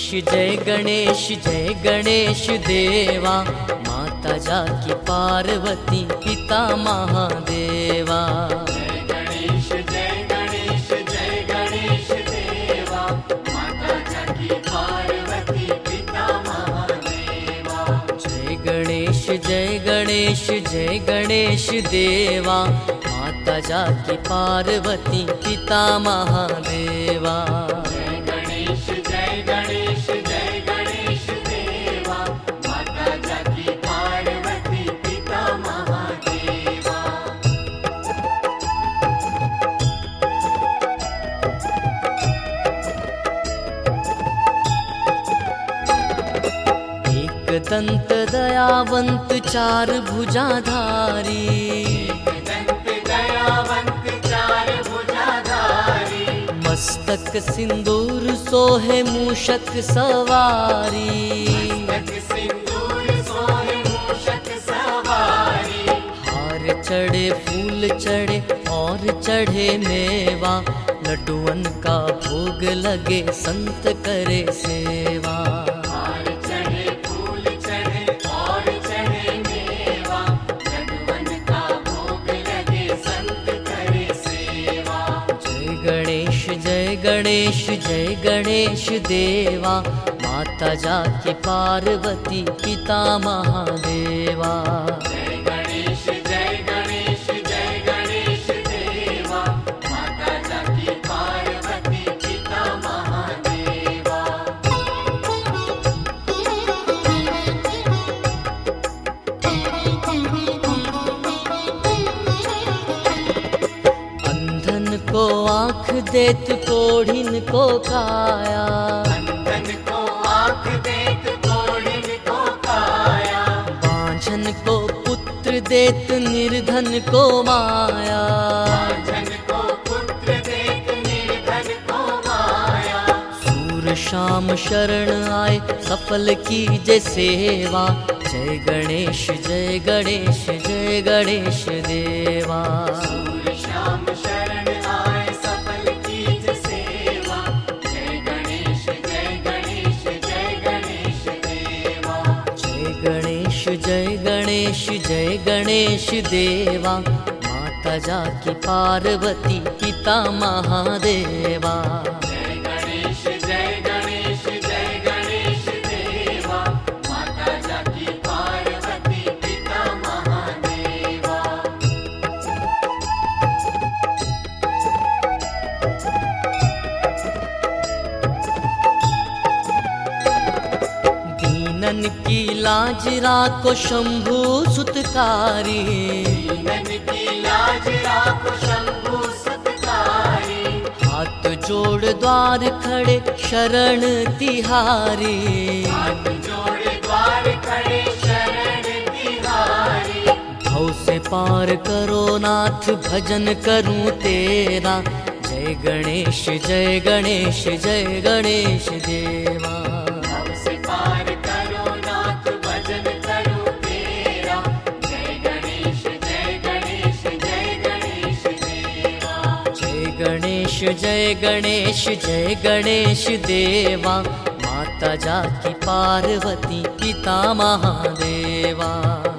जय गणेश देवा, माता जाकी पार्वती पिता महादेवा। जय गणेश देवा, माता जाकी पार्वती पिता महादेवा। जय गणेश देवा, माता जाकी पार्वती पिता महादेवा। जय गणेश देवा, माता जाकी पार्वती पिता महादेवा। एक दंत दयावंत चार भुजाधारी, मस्तक सिंदूर सोहे मूषक सवारी। हार चढ़े फूल चढ़े और चढ़े मेवा, लड्डुअन का भोग लगे संत करे सेवा। जय गणेश देवा, माता जाकी पार्वती पिता महादेवा। जय गणेश देवा, माता जाकी पार्वती पिता महादेवा। अंधन को आँख देत कोढ़िन को काया, अंधन को आँख देत कोढ़िन को काया। बांझन को पुत्र देत निर्धन को माया। बांझन को पुत्र देत निर्धन को माया। सूर शाम शरण आए सफल की जय सेवा। जय गणेश देवा। सूर शाम शरण आए सफल कीज सेवा। जय गणेश देवा। जय गणेश देवा, माता जाकी पार्वती पिता महादेवा। जय गणेश देवा, माता जाकी पार्वती पिता महादेवा। दीनन की लाज राखो शंभु सुतकारी, दीनन की लाज राखो शंभु सत्कारी। हाथ जोड़ द्वार खड़े शरण तिहारी। हाथ जोड़े द्वार खड़े शरण तिहारी। भव से पार करो नाथ भजन करूं तेरा। जय गणेश देवा। भव से पार करो नाथ भजन करो तेरा। जय गणेश देवा। जय गणेश देवा, माता जाकी पार्वती पिता महादेवा।